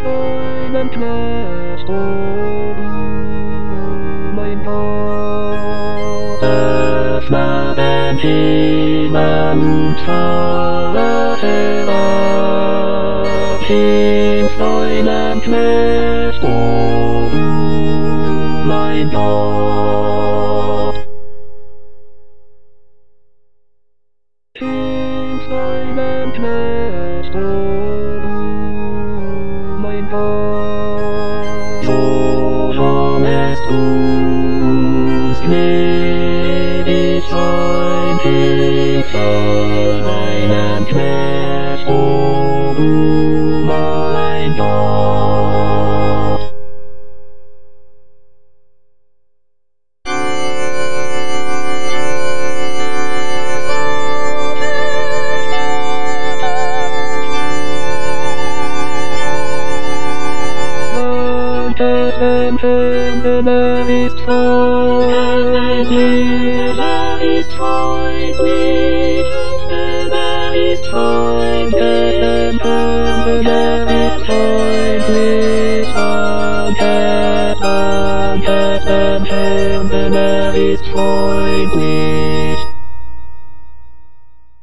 seinen Knecht, oh du, mein Gott. Öffne den Himmel und fahre herab, hilf deinem Knecht, oh du, mein Gott. Hilf deinem Knecht, oh du, mein Gott. Johannes uns gnädig sein, hilf deinem Knecht, oh du, mein Gott. Dem Herrn, denn ist freundlich, ist freundlich, ist freundlich, dem Herrn, denn ist freundlich, danke dem Herrn, denn ist freundlich.